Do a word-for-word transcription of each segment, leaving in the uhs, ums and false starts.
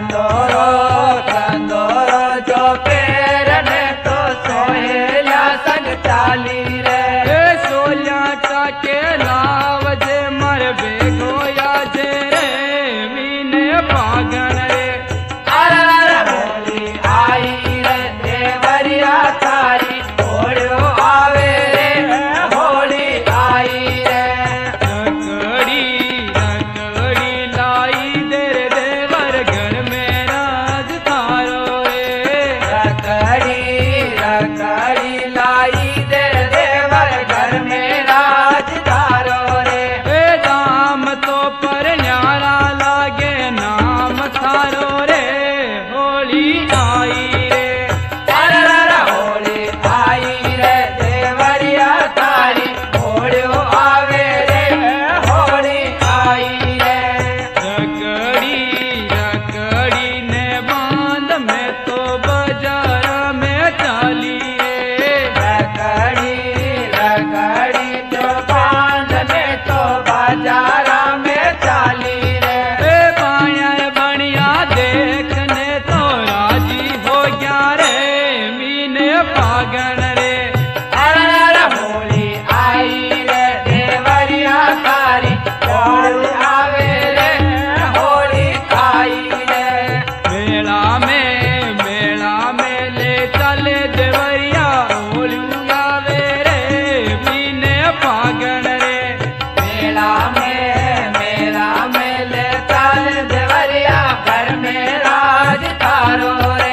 कंदोरो कंदोरो जो पेरने तो सोहेला संग चाली रे सोलिया टाके लावजे मर बेगो या जे रे मीने पागन रे अरे होली आई रे देवरिया तारी होड़ो आवे रे होली आई रे रकड़ी रकड़ी लाई दे रे देवर घर में राज थारो रे रकड़ी रकड़ी लाई दे रे देवर घर में राज थारो रे ए दाम तो पर न्यारा लागे नाम थारो रे होली आई रे अरे होली आई रे देवरिया तारी होड़ो आवे रे होली आई रे रकड़ी रकड़ी ने बांध में तो बाजार में चाली रे रकड़ी रकड़ी जो बांध में तो बाजारा में चाली रे ए बाया बनिया देखने तो राजी हो गया रे मीने पागन रे अरे होली आई रे देवरिया तारी होली आवे रे होली आई रे मेला में मेला में ले चले देवरिया होली आवे रे मीने पागन रे मेला में मेला में ले चल देवरिया घर में राज तारो रे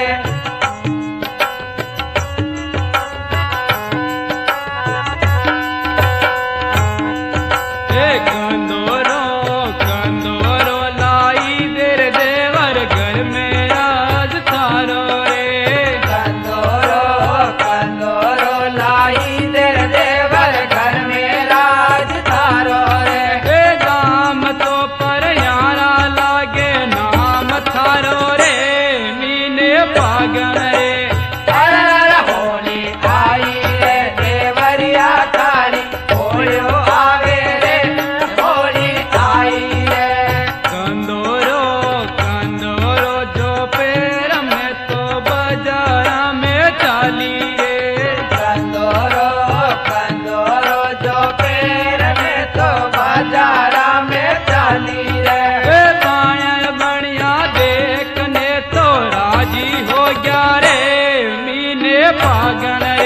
ए कंदोरो कंदोरो लाई दे रे देवर घर में राज थारो रे कंदोरो कंदोरो लाई दे रे देवर घर में राज तारो रे ए दाम तो पर यारा लागे नाम थारो रे मीने पागन रे अरे होली आई रे देवरिया तारी होड़ो आवे रे होली आई रे कंदोरो कंदोरो जो पैर में तो बाजार में चाली रे कंदोरो कंदोरो जो पेर में तो बाजारा में चाली रे ए बाया बनिया देखने तो राजी हो गया रे मीने पागन